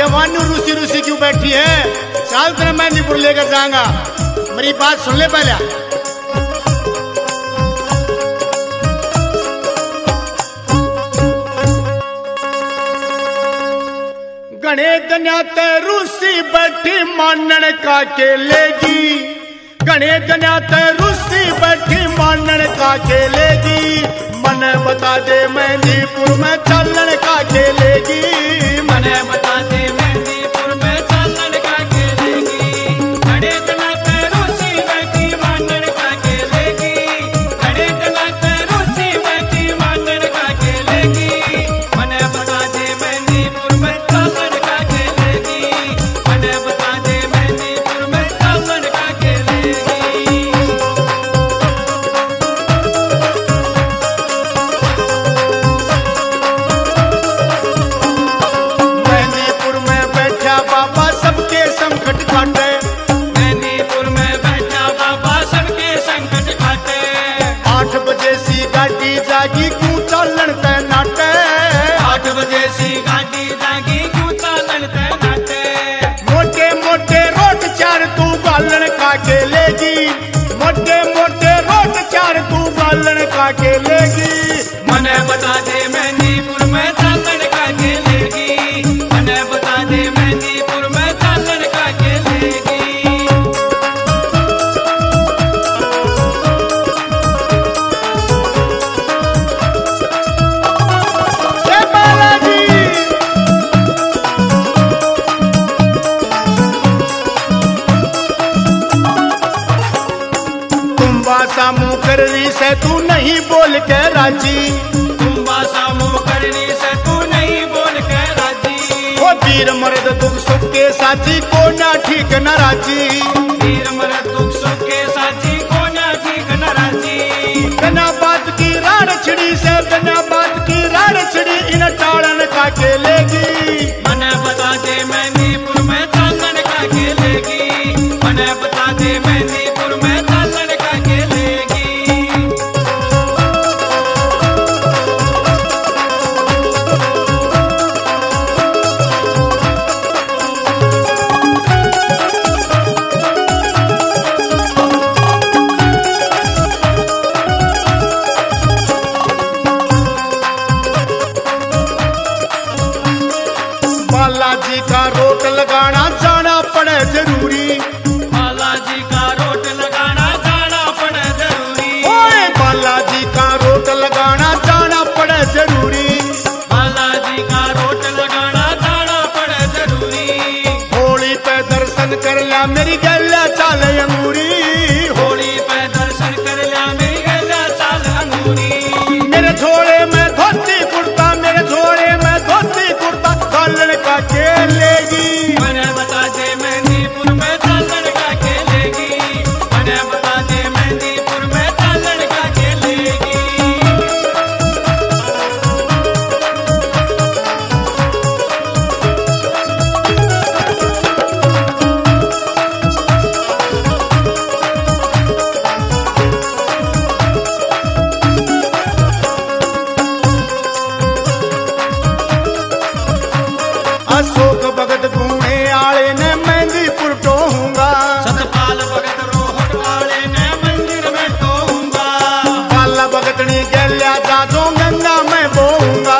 वानू रूसी रूसी क्यों बैठी है? चल तेरा मेहंदीपुर लेकर जाऊंगा। मेरी बात सुन ले पहले। गणे गन्या ते रूसी बैठी मानन का के लेगी। गणे गन्या ते रूसी बैठी मानन का के लेगी। मन बता दे मेहंदीपुर में चलन का के लेगी। मन बता दे मेहंदीपुर में चलन का के लेगी। गणे गन्या ते रूसी बैठी मानन का के लेगी। गणे गन्या ते रूसी बैठी मानन का के लेगी। मन बता दे मेहंदीपुर में चलन का के लेगी। मन बता दे मेहंदीपुर में चलन का के लेगी। मेहंदीपुर में बैठा बाबा सबके संकट काटे। मेहंदीपुर में बैठा बाबा सबके संकट काटे। 8 बजे सी गाड़ी जागी क्यों चलन ते नाटे। 8 बजे सी गाड़ी जागी क्यों चलन ते नाटे। मोटे मोटे रोट चार तू गालन का के लेगी। मोटे मोटे रोट चार तू गालन का के लेगी। मन बता दे मेहंदीपुर में चलन का के लेगी। मन बता दे मेहंदीपुर में चलन का के लेगी। जय बालाजी। तुम बासा मुँह कर रही से तू नहीं बोल के राजी। तुम बासा मुँह करनी से तू नहीं बोल के राजी। ओ वीर मर्द दुख सुख के साथी को ना ठीक न राजी। वीर मरद दुख सुख के साथी को ना ठीक न राजी। बिना बात की राड़ छिड़ी से बिना बात की राड़ छिड़ी इन टाड़न का के लेगी। मन बता दे मेहंदीपुर में चलन का के लेगी। मन बता दे मेहंदीपुर में चलन का के लेगी। बालाजी का रोट लगाना जाना पड़े जरूरी। बालाजी का रोट लगाना जाना पड़े जरूरी। ओए बालाजी का रोट लगाना जाना पड़े जरूरी। बालाजी का रोट लगाना जाना पड़े जरूरी। होली पे दर्शन कर लिया मेरी गैला चाल अंगूरी। होली पे दर्शन कर लिया मेरी गला चाल अंगूरी। मेरे झोले में धोती कुर्ता मेरे झोले में धोती कुर्ता गालन का के लेगी। मन बता दे मेहंदीपुर में चलन का के लेगी। मन बता दे मेहंदीपुर में चलन का के लेगी। अशोक भगत घूमे आले ने मेहंदीपुर टोहूंगा। सतपाल भगत रोहट वाले ने मंदिर में टोऊंगा। बाला भगतनी गैल्या जाजो गंगा में बोऊंगा।